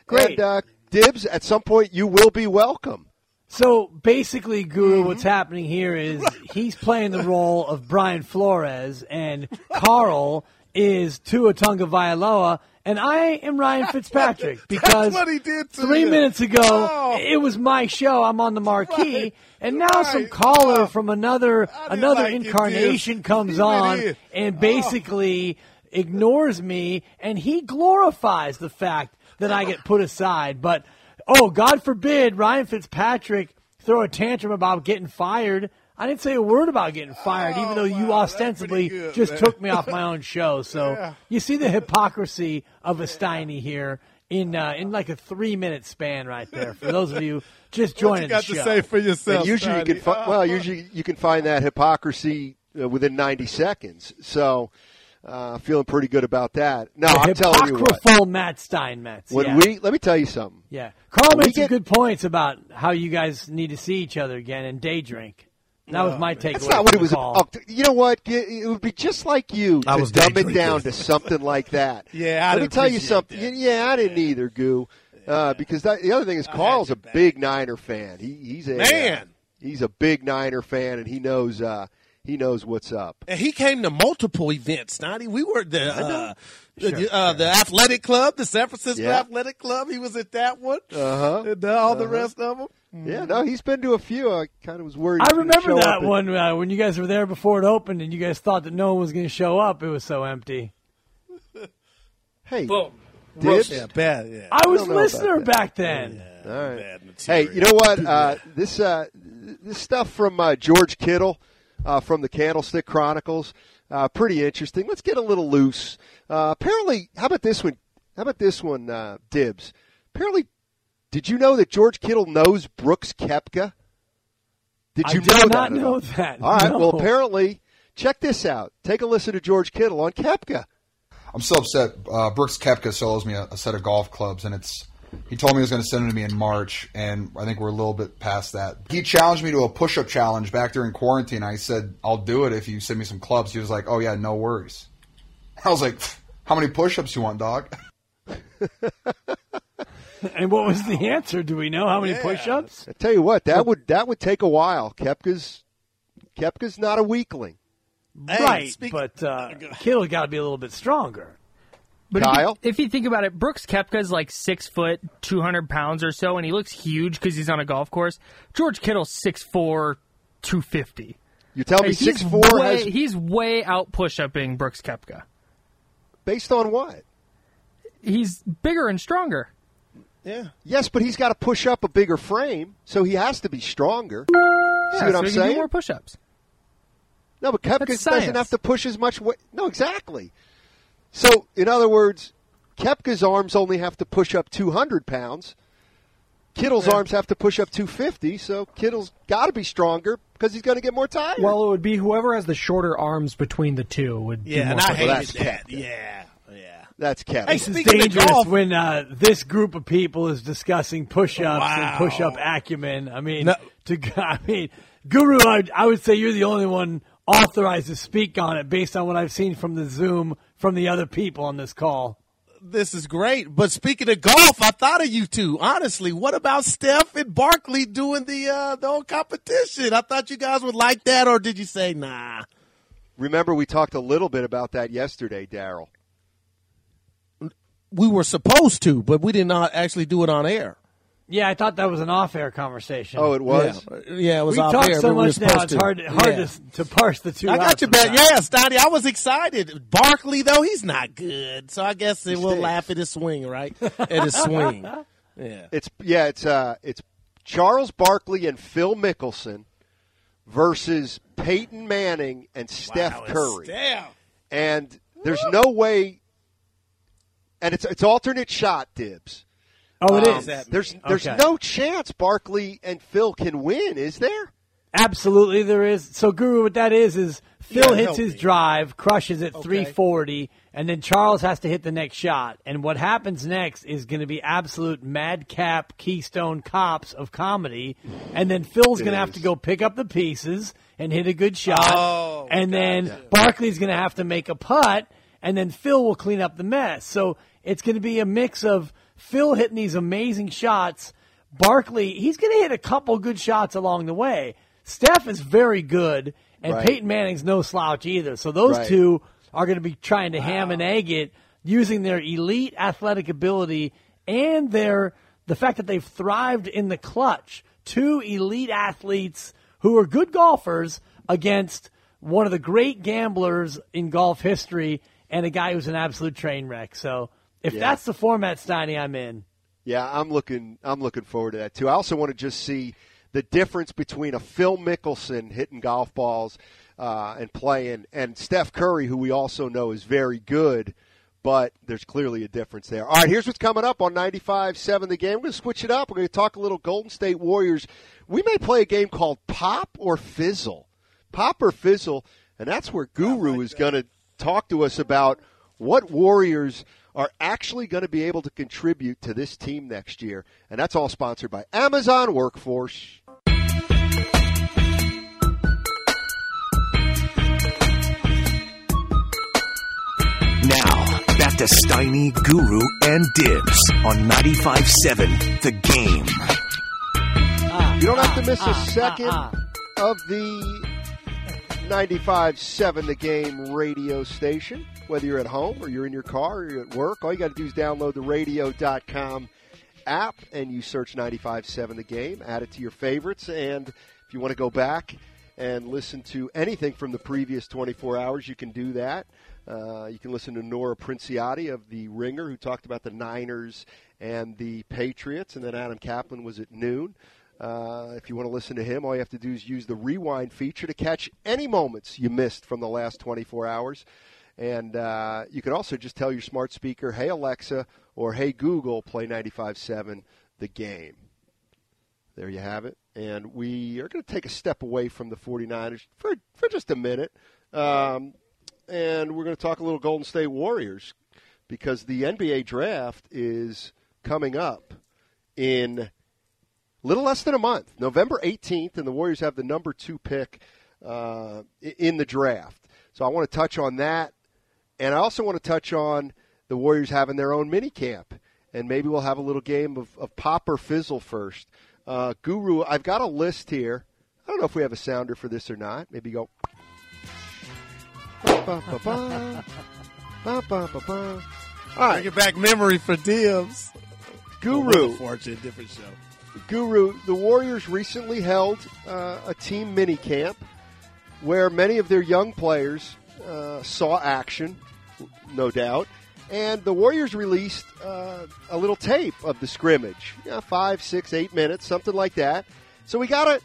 Speaker 8: Great.
Speaker 5: And Dibs, at some point you will be welcome.
Speaker 8: So basically, Guru, what's happening here is he's playing the role of Brian Flores, and Carl is Tua Tagovailoa, and I am Ryan Fitzpatrick because
Speaker 9: That's what he did to
Speaker 8: 3
Speaker 9: you.
Speaker 8: minutes ago it was my show. I'm on the marquee, and now some caller from another incarnation comes on and basically ignores me, and he glorifies the fact that I get put aside. But God forbid Ryan Fitzpatrick throw a tantrum about getting fired. I didn't say a word about getting fired, even though you ostensibly just took me off my own show. So you see the hypocrisy of a Steiny here in like a 3-minute span right there. For those of you just joining the show.
Speaker 9: What you got to say for yourself,
Speaker 5: And usually you can find that hypocrisy within 90 seconds. So feeling pretty good about that. No, I'm telling you what.
Speaker 8: Hypocritical Matt Steinmetz.
Speaker 5: Let me tell you something.
Speaker 8: Yeah. Carl made some good points about how you guys need to see each other again and day drink. That was my takeaway.
Speaker 5: That's not what it was about. You know what? It would be just like you to dumb it down to something like that. Let me tell you something. Yeah, I didn't either, Goo. Because the other thing is Carl's a big Niner fan. He's a big Niner fan, and he knows what's up.
Speaker 9: And he came to multiple events, Snotty. We were the athletic club, the San Francisco Athletic Club. He was at that one. And all the rest of them.
Speaker 5: Yeah, no, he's been to a few. I kind of was worried.
Speaker 8: I remember that one when you guys were there before it opened, and you guys thought that no one was going to show up. It was so empty.
Speaker 5: Hey,
Speaker 9: Dibs? Yeah, bad. Yeah.
Speaker 8: I was listener back then.
Speaker 5: Yeah. All right. Hey, you know what? This stuff from George Kittle from the Candlestick Chronicles, pretty interesting. Let's get a little loose. Apparently, how about this one, Dibs? Apparently, did you know that George Kittle knows Brooks Koepka? Did you
Speaker 8: I did not know that.
Speaker 5: All right.
Speaker 8: No.
Speaker 5: Well, apparently, check this out. Take a listen to George Kittle on Koepka.
Speaker 13: I'm so upset. Brooks Koepka still owes me a set of golf clubs, and he told me he was going to send them to me in March, and I think we're a little bit past that. He challenged me to a push-up challenge back during quarantine. I said, I'll do it if you send me some clubs. He was like, oh, yeah, no worries. I was like, how many push-ups you want, dog?
Speaker 8: And what was the answer? Do we know how many push-ups?
Speaker 5: I tell you what, that would take a while. Koepka's not a weakling.
Speaker 8: Right, but Kittle got to be a little bit stronger.
Speaker 15: But
Speaker 5: Kyle?
Speaker 15: If you think about it, Brooks Koepka's like 6 foot, 200 pounds or so, and he looks huge because he's on a golf course. George Kittle's 6'4", 250.
Speaker 5: You tell me 6'4"
Speaker 15: he's way out push-upping Brooks Koepka.
Speaker 5: Based on what?
Speaker 15: He's bigger and stronger.
Speaker 9: Yeah.
Speaker 5: Yes, but he's got to push up a bigger frame, so he has to be stronger. See what I'm
Speaker 15: he
Speaker 5: saying?
Speaker 15: can do more push-ups.
Speaker 5: No, but Koepka doesn't have to push as much weight. No, exactly. So, in other words, Koepka's arms only have to push up 200 pounds. Kittle's arms have to push up 250, so Kittle's got to be stronger because he's going to get more tired.
Speaker 16: Well, it would be whoever has the shorter arms between the two would be more
Speaker 9: and I hated
Speaker 5: that's
Speaker 9: that.
Speaker 5: Koepka.
Speaker 9: Yeah.
Speaker 5: That's Koepka.
Speaker 9: Hey,
Speaker 8: This is
Speaker 9: speaking of
Speaker 8: dangerous
Speaker 9: golf,
Speaker 8: when this group of people is discussing push-ups and push-up acumen. I mean, Guru, I would say you're the only one authorized to speak on it based on what I've seen from the Zoom from the other people on this call.
Speaker 9: this is great. But speaking of golf, I thought of you two. Honestly, what about Steph and Barkley doing the whole competition? I thought you guys would like that, or did you say nah?
Speaker 5: Remember, we talked a little bit about that yesterday, Daryl.
Speaker 9: We were supposed to, but we did not actually do it on air.
Speaker 8: Yeah, I thought that was an off-air conversation.
Speaker 5: Oh, it was?
Speaker 9: Yeah, it was
Speaker 8: we
Speaker 9: off
Speaker 8: talked
Speaker 9: air.
Speaker 8: so
Speaker 9: but
Speaker 8: much
Speaker 9: we
Speaker 8: now, it's hard to parse the two.
Speaker 9: I got
Speaker 8: out
Speaker 9: you back.
Speaker 8: sometimes.
Speaker 9: Yeah, Stoney, I was excited. Barkley, though, he's not good. So I guess we'll laugh at his swing, right? At his swing. Yeah.
Speaker 5: It's Charles Barkley and Phil Mickelson versus Peyton Manning and Steph Curry. And there's no way, and it's alternate shot dibs.
Speaker 8: Oh, it is.
Speaker 5: There's no chance Barkley and Phil can win, is there?
Speaker 8: Absolutely, there is. So, Guru, what that is Phil hits his drive, crushes it 340, and then Charles has to hit the next shot. And what happens next is going to be absolute madcap Keystone Cops of comedy. And then Phil's going to have to go pick up the pieces and hit a good shot. Then Barkley's going to have to make a putt, and then Phil will clean up the mess. So it's going to be a mix of Phil hitting these amazing shots. Barkley, he's going to hit a couple good shots along the way. Steph is very good, and
Speaker 5: Right.
Speaker 8: Peyton Manning's no slouch either. So those two are going to be trying to ham and egg it using their elite athletic ability and the fact that they've thrived in the clutch. Two elite athletes who are good golfers against one of the great gamblers in golf history and a guy who's an absolute train wreck. So if that's the format, Steiny, I'm in.
Speaker 5: Yeah, I'm looking forward to that too. I also want to just see the difference between a Phil Mickelson hitting golf balls and playing, and Steph Curry, who we also know is very good, but there's clearly a difference there. All right, here's what's coming up on 95.7 The Game. We're going to switch it up. We're going to talk a little Golden State Warriors. We may play a game called Pop or Fizzle. Pop or Fizzle, and that's where Guru is going to talk to us about what Warriors are actually going to be able to contribute to this team next year. And that's all sponsored by Amazon Workforce.
Speaker 4: Now, back to Steiny, Guru, and Dibs on 95.7 The Game.
Speaker 5: You don't have to miss a second of the 95.7 The Game radio station, whether you're at home or you're in your car or you're at work. All you got to do is download the radio.com app and you search 95.7 The Game, add it to your favorites, and if you want to go back and listen to anything from the previous 24 hours, you can do that. You can listen to Nora Princiotti of The Ringer, who talked about the Niners and the Patriots, and then Adam Kaplan was at noon. If you want to listen to him, all you have to do is use the rewind feature to catch any moments you missed from the last 24 hours. And you can also just tell your smart speaker, hey, Alexa, or hey, Google, play 95.7 The Game. There you have it. And we are going to take a step away from the 49ers for just a minute. And we're going to talk a little Golden State Warriors because the NBA draft is coming up in a little less than a month, November 18th, and the Warriors have the number 2 pick in the draft. So I want to touch on that, and I also want to touch on the Warriors having their own mini camp, and maybe we'll have a little game of Pop or Fizzle first. Guru, I've got a list here. I don't know if we have a sounder for this or not. Maybe go. All right.
Speaker 9: Bringing back memory for Dibs.
Speaker 5: Guru.
Speaker 9: Fortune, different show.
Speaker 5: Guru, the Warriors recently held a team mini camp where many of their young players saw action, no doubt, and the Warriors released a little tape of the scrimmage, 5, 6, 8 minutes, something like that. So we got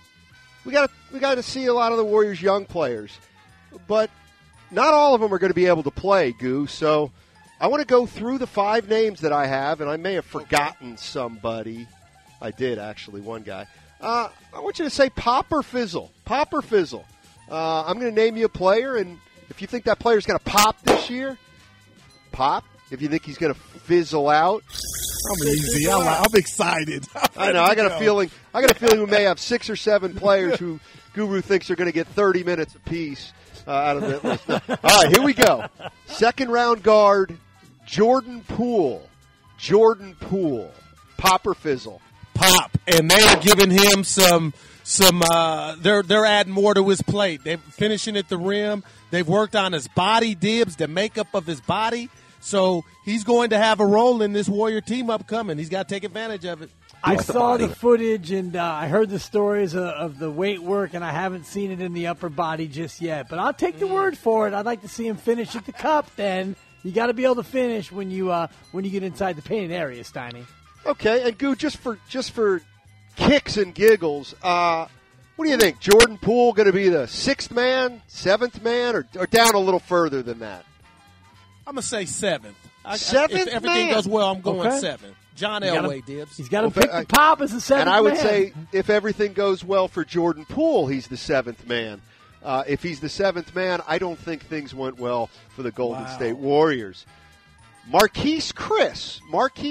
Speaker 5: to see a lot of the Warriors' young players, but not all of them are going to be able to play, Goo. So I want to go through the 5 names that I have, and I may have forgotten somebody. I did, actually, one guy. I want you to say Pop or Fizzle. Pop or Fizzle. I'm going to name you a player, and if you think that player's going to pop this year, pop. If you think he's going to fizzle out,
Speaker 9: I'm easy. I'm excited.
Speaker 5: I know. I got a feeling we may have 6 or 7 players who Guru thinks are going to get 30 minutes apiece out of that list. All right, here we go. Second-round guard, Jordan Poole. Jordan Poole. Pop or Fizzle?
Speaker 9: Pop. And they're giving him some they're adding more to his plate. They're finishing at the rim. They've worked on his body, Dibs, the makeup of his body. So he's going to have a role in this Warrior team upcoming. He's got to take advantage of it.
Speaker 8: I saw the footage, and I heard the stories of the weight work, and I haven't seen it in the upper body just yet. But I'll take the word for it. I'd like to see him finish at the cup then. You got to be able to finish when you get inside the painted area, Steiny.
Speaker 5: Okay, and Goo, just for kicks and giggles, what do you think? Jordan Poole going to be the 6th man, 7th man, or down a little further than that?
Speaker 9: I'm going to say 7th.
Speaker 5: 7th
Speaker 9: If everything goes well, I'm going 7th. John Elway, Dibs.
Speaker 8: He's got to pick the Pop as the 7th man.
Speaker 5: And I would say if everything goes well for Jordan Poole, he's the 7th man. If he's the 7th man, I don't think things went well for the Golden State Warriors. Marquise Chris.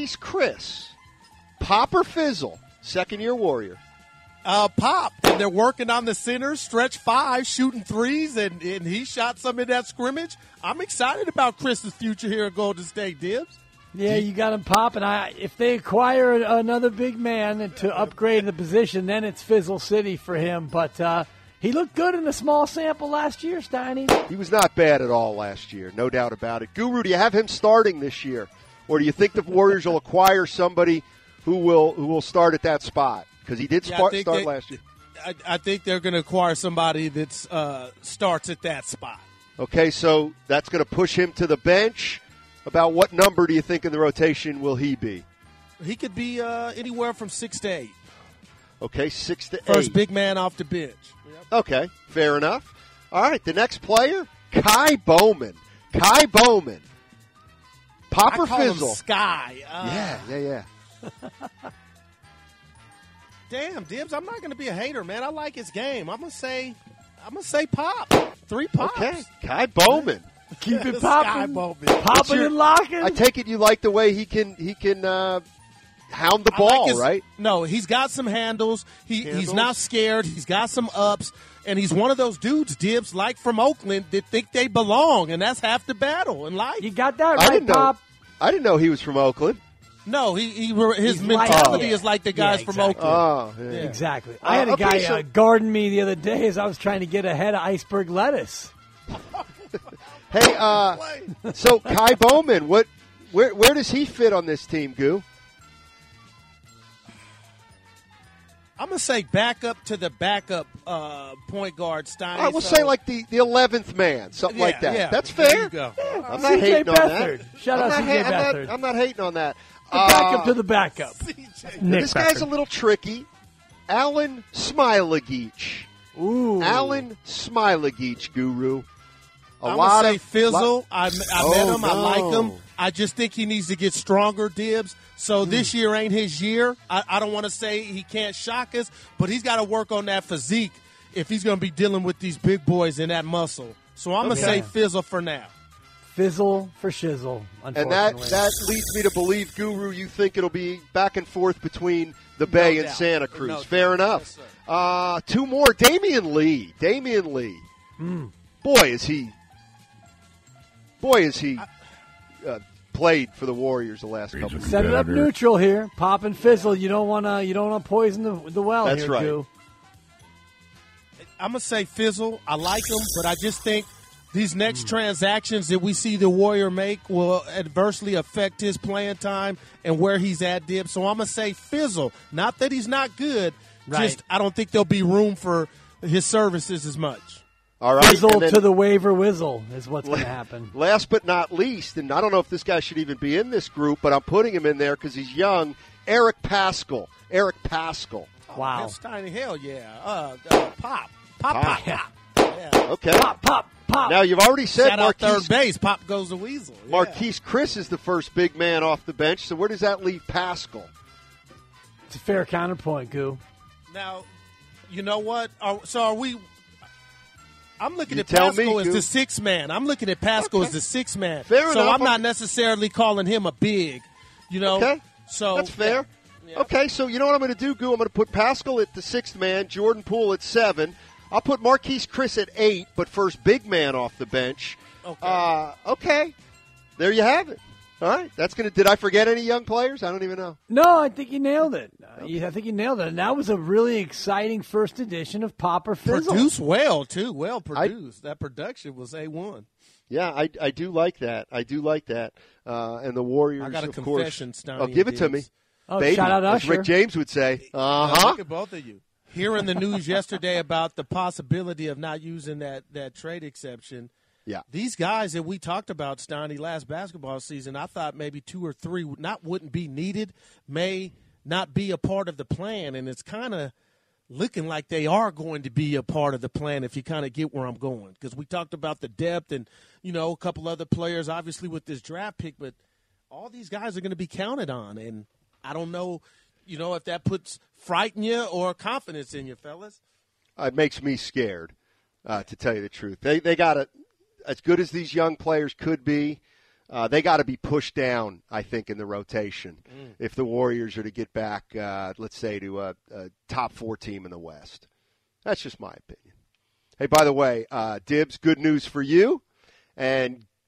Speaker 5: Pop or Fizzle? Second-year Warrior.
Speaker 9: Pop. And they're working on the center, stretch 5, shooting threes, and he shot some in that scrimmage. I'm excited about Chris's future here at Golden State, Dibs.
Speaker 8: Yeah, you got him popping. If they acquire another big man to upgrade the position, then it's Fizzle City for him. But he looked good in the small sample last year, Steiny.
Speaker 5: He was not bad at all last year, no doubt about it. Guru, do you have him starting this year? Or do you think the Warriors will acquire somebody who will start at that spot? Because he did start last year.
Speaker 9: I think they're going to acquire somebody that starts at that spot.
Speaker 5: Okay, so that's going to push him to the bench. About what number do you think in the rotation will he be?
Speaker 9: He could be anywhere from 6 to 8.
Speaker 5: Okay, 6 to 8.
Speaker 9: First big man off the bench.
Speaker 5: Yep. Okay, fair enough. All right, the next player, Kai Bowman. Kai Bowman. Pop or Fizzle?
Speaker 9: Him Sky.
Speaker 5: Yeah.
Speaker 9: Damn, Dibs, I'm not going to be a hater, man. I like his game. I'm gonna say Pop. 3 pops.
Speaker 5: Okay, Kai Bowman.
Speaker 8: Keep it popping. Popping and locking.
Speaker 5: I take it you like the way he can hound the ball, right?
Speaker 9: No, he's got some handles. He's not scared. He's got some ups. And he's one of those dudes, Dibs, like from Oakland, that think they belong. And that's half the battle in life.
Speaker 8: You got that right, Pop.
Speaker 5: I didn't know he was from Oakland.
Speaker 9: No, his mentality is like the guys from Oakland.
Speaker 5: Oh, yeah.
Speaker 8: Exactly. I had a guy garden me the other day as I was trying to get ahead of iceberg lettuce.
Speaker 5: Hey, so Kai Bowman, where does he fit on this team, Goo?
Speaker 9: I'm going to say backup to the backup point guard, Stein.
Speaker 5: I will say like the 11th man, something like that.
Speaker 9: Yeah.
Speaker 5: That's fair.
Speaker 9: There you go.
Speaker 5: Yeah, I'm not hating on that.
Speaker 8: Shout out CJ Beathard.
Speaker 5: I'm not hating on that.
Speaker 8: The backup to the backup.
Speaker 5: This guy's a little tricky. Alan Smilagic.
Speaker 8: Ooh.
Speaker 5: Alan Smilagic, Guru.
Speaker 9: I'm going to say Fizzle. I met him. I like him. I just think he needs to get stronger, Dibs. So this year ain't his year. I don't want to say he can't shock us, but he's got to work on that physique if he's going to be dealing with these big boys and that muscle. So I'm going to say Fizzle for now.
Speaker 8: Fizzle for shizzle,
Speaker 5: unfortunately. And that leads me to believe, Guru, you think it'll be back and forth between the Bay and Santa Cruz. Fair enough. Yes, 2 more. Damian Lee. Boy, is he played for the Warriors the last couple of years.
Speaker 8: Set it up neutral here. Pop and Fizzle. You don't want to poison the well.
Speaker 5: That's
Speaker 8: here,
Speaker 5: right.
Speaker 8: Goo.
Speaker 9: I'm going to say Fizzle. I like him, but I just think these next transactions that we see the Warrior make will adversely affect his playing time and where he's at, Dib. So I'm going to say Fizzle. Not that he's not good.
Speaker 8: Right.
Speaker 9: Just I don't think there'll be room for his services as much.
Speaker 5: All right.
Speaker 8: Fizzle to the waiver whizzle is what's going to happen.
Speaker 5: Last but not least, and I don't know if this guy should even be in this group, but I'm putting him in there because he's young, Eric Paschall.
Speaker 8: Wow.
Speaker 9: Steiny, hell yeah. Pop.
Speaker 8: Yeah.
Speaker 5: Okay.
Speaker 8: Pop.
Speaker 5: Now, you've already said
Speaker 9: Marquise. Third base. Pop goes the weasel. Yeah.
Speaker 5: Marquise Chris is the first big man off the bench, so where does that leave Paschall?
Speaker 8: It's a fair counterpoint, Goo.
Speaker 9: Now, you know what? Are we – I'm looking at Paschall as the 6th man. I'm looking at Paschall as the 6th man.
Speaker 5: Fair enough.
Speaker 9: So I'm not necessarily calling him a big,
Speaker 5: Okay.
Speaker 9: So
Speaker 5: that's fair.
Speaker 9: Yeah.
Speaker 5: Okay, so you know what I'm going to do, Goo? I'm going to put Paschall at the 6th man, Jordan Poole at 7. I'll put Marquise Chris at 8, but first big man off the bench. Okay. There you have it. All right. That's going to. Did I forget any young players? I don't even know.
Speaker 8: No, I think you nailed it. I think you nailed it. And that was a really exciting first edition of Pop or Fizzle.
Speaker 9: Produced well, too. Well produced. That production was A1.
Speaker 5: Yeah, I do like that. And the Warriors,
Speaker 9: I got a
Speaker 5: of
Speaker 9: confession,
Speaker 5: course.
Speaker 9: Steiny,
Speaker 5: Give it to me.
Speaker 8: Oh,
Speaker 5: Baby,
Speaker 8: shout out
Speaker 5: as
Speaker 8: Usher.
Speaker 5: Rick James would say.
Speaker 9: Look at both of you. Hearing the news yesterday about the possibility of not using that trade exception.
Speaker 5: Yeah.
Speaker 9: These guys that we talked about, Steiny, last basketball season, I thought maybe 2 or 3 wouldn't be needed, may not be a part of the plan, and it's kind of looking like they are going to be a part of the plan if you kind of get where I'm going. Because we talked about the depth and, a couple other players, obviously, with this draft pick, but all these guys are going to be counted on, and I don't know, if that frighten you or confidence in you, fellas.
Speaker 5: It makes me scared, to tell you the truth. They got to, as good as these young players could be, they got to be pushed down, I think, in the rotation if the Warriors are to get back, let's say, to a top 4 team in the West. That's just my opinion. Hey, by the way, Dibs, good news for you. And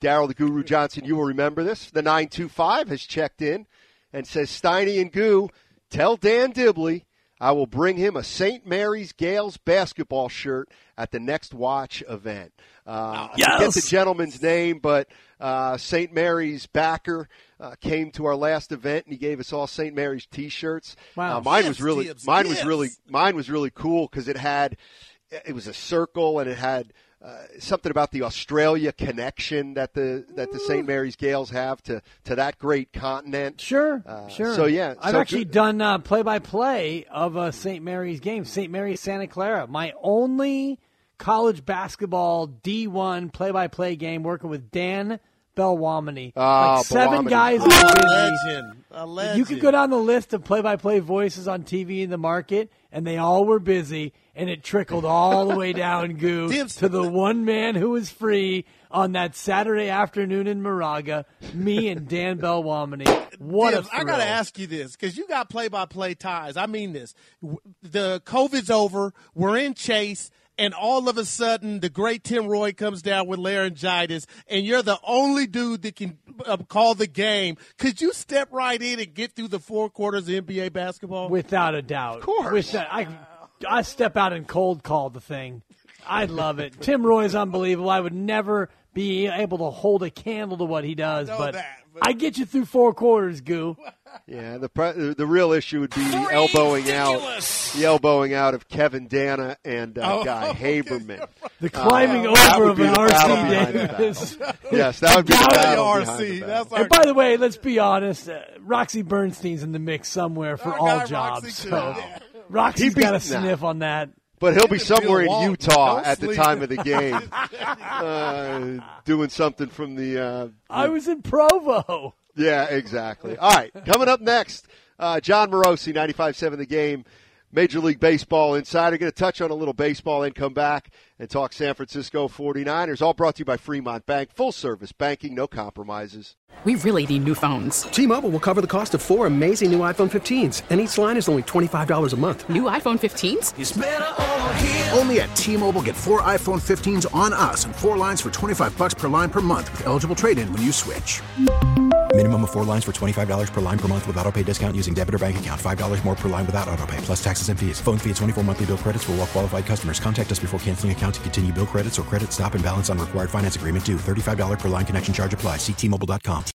Speaker 5: Daryl the Guru Johnson, you will remember this. The 925 has checked in and says, Steiny and Goo, tell Dan Dibley I will bring him a St. Mary's Gales basketball shirt at the next Watch event. I forget the gentleman's name, but St. Mary's backer came to our last event and he gave us all St. Mary's T-shirts.
Speaker 9: Wow,
Speaker 5: mine was really cool because it was a circle and it had something about the Australia connection that the St. Mary's Gales have to that great continent.
Speaker 8: Sure.
Speaker 5: So yeah,
Speaker 8: I've actually done play-by-play of a St. Mary's game, St. Mary's Santa Clara. My only college basketball D1 play-by-play game, working with Dan Belwamini. Like 7 guys.
Speaker 9: A legend.
Speaker 8: You could go down the list of play-by-play voices on TV in the market, and they all were busy, and it trickled all the way down, Goo, to the one man who was free on that Saturday afternoon in Moraga, me and Dan Belwamini. What a thrill.
Speaker 9: I got to ask you this, because you got play-by-play ties. I mean this. The COVID's over. We're in Chase. And all of a sudden, the great Tim Roy comes down with laryngitis, and you're the only dude that can call the game. Could you step right in and get through the 4 quarters of NBA basketball?
Speaker 8: Without a doubt.
Speaker 9: Of course.
Speaker 8: I step out and cold call the thing. I love it. Tim Roy is unbelievable. I would never be able to hold a candle to what he does, but I get you through 4 quarters, Goo.
Speaker 5: Yeah, the real issue would be the elbowing out of Kevin Dana and Guy Haberman.
Speaker 8: The climbing over of an R.C. Davis.
Speaker 5: Yes, that would be the R.C.
Speaker 8: And by the way, let's be honest, Roxy Bernstein's in the mix somewhere for all jobs. Roxy's got a sniff on that.
Speaker 5: But he'll be somewhere in Utah at the time of the game, doing something from the.
Speaker 8: I was in Provo.
Speaker 5: Yeah, exactly. All right, coming up next, John Morosi, 95.7 The Game, Major League Baseball Insider. Going to touch on a little baseball and come back and talk San Francisco 49ers. All brought to you by Fremont Bank. Full service banking, no compromises.
Speaker 17: We really need new phones.
Speaker 18: T-Mobile will cover the cost of 4 amazing new iPhone 15s, and each line is only $25 a month.
Speaker 17: New iPhone 15s?
Speaker 19: It's better over here. Only at T-Mobile, get 4 iPhone 15s on us and 4 lines for $25 per line per month with eligible trade-in when you switch.
Speaker 20: Minimum of 4 lines for $25 per line per month with autopay discount using debit or bank account. $5 more per line without autopay, plus taxes and fees. Phone fee at 24 monthly bill credits for well-qualified customers. Contact us before canceling account to continue bill credits or credit stop and balance on required finance agreement due. $35 per line connection charge applies. See T-Mobile.com.